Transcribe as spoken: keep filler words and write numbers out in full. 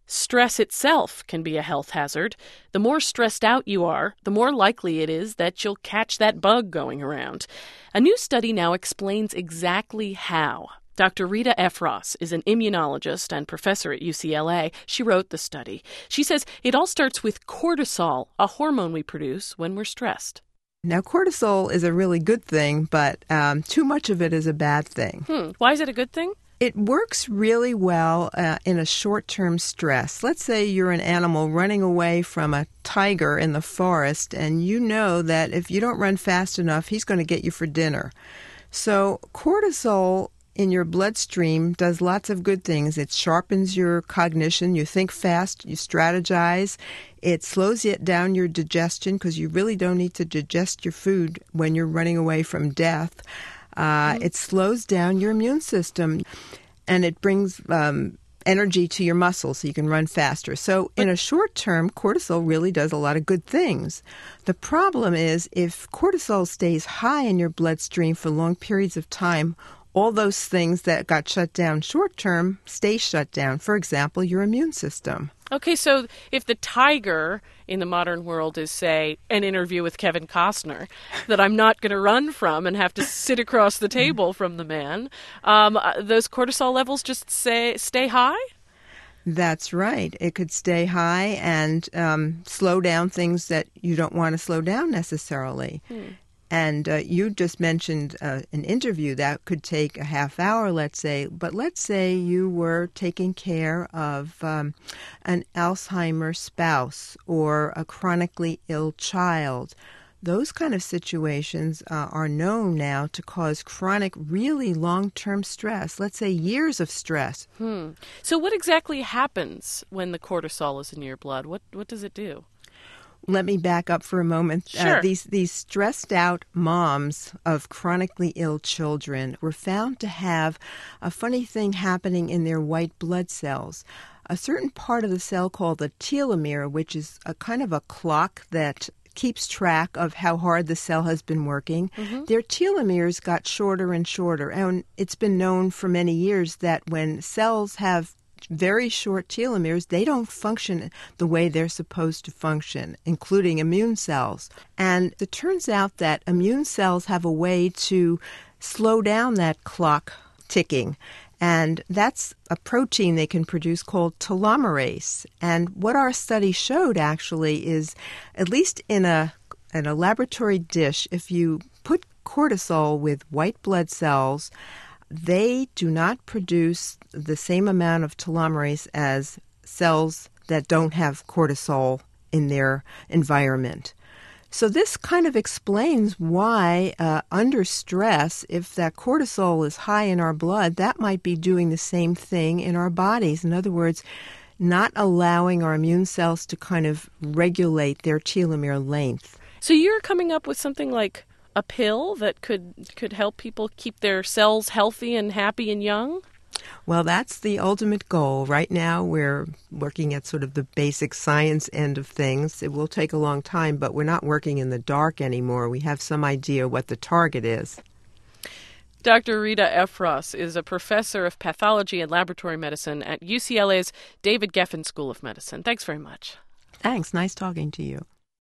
Stress itself can be a health hazard. The more stressed out you are, the more likely it is that you'll catch that bug going around. A new study now explains exactly how. Doctor Rita Effross is an immunologist and professor at U C L A. She wrote the study. She says it all starts with cortisol, a hormone we produce when we're stressed. Now, cortisol is a really good thing, but um, too much of it is a bad thing. Hmm. Why is it a good thing? It works really well uh, in a short-term stress. Let's say you're an animal running away from a tiger in the forest, and you know that if you don't run fast enough, he's going to get you for dinner. So cortisol in your bloodstream does lots of good things. It sharpens your cognition. You think fast. You strategize. It slows it down your digestion because you really don't need to digest your food when you're running away from death. Uh, mm-hmm. It slows down your immune system, and it brings um, energy to your muscles so you can run faster. So in a short term, cortisol really does a lot of good things. The problem is if cortisol stays high in your bloodstream for long periods of time, all those things that got shut down short term stay shut down. For example, your immune system. Okay, so if the tiger in the modern world is, say, an interview with Kevin Costner that I'm not going to run from and have to sit across the table from the man, um, those cortisol levels just say, stay high? That's right. It could stay high and um, slow down things that you don't want to slow down necessarily. Hmm. And uh, you just mentioned uh, an interview that could take a half hour, let's say. But let's say you were taking care of um, an Alzheimer's spouse or a chronically ill child. Those kind of situations uh, are known now to cause chronic, really long-term stress. Let's say years of stress. Hmm. So what exactly happens when the cortisol is in your blood? What what does it do? Let me back up for a moment. Sure. Uh, these these stressed out moms of chronically ill children were found to have a funny thing happening in their white blood cells. A certain part of the cell called the telomere, which is a kind of a clock that keeps track of how hard the cell has been working, mm-hmm. their telomeres got shorter and shorter. And it's been known for many years that when cells have very short telomeres, they don't function the way they're supposed to function, including immune cells. And it turns out that immune cells have a way to slow down that clock ticking. And that's a protein they can produce called telomerase. And what our study showed actually is, at least in a in a laboratory dish, if you put cortisol with white blood cells, they do not produce the same amount of telomerase as cells that don't have cortisol in their environment. So this kind of explains why uh, under stress, if that cortisol is high in our blood, that might be doing the same thing in our bodies. In other words, not allowing our immune cells to kind of regulate their telomere length. So you're coming up with something like a pill that could could help people keep their cells healthy and happy and young? Well, that's the ultimate goal. Right now, we're working at sort of the basic science end of things. It will take a long time, but we're not working in the dark anymore. We have some idea what the target is. Doctor Rita Effross is a professor of pathology and laboratory medicine at U C L A's David Geffen School of Medicine. Thanks very much. Thanks. Nice talking to you.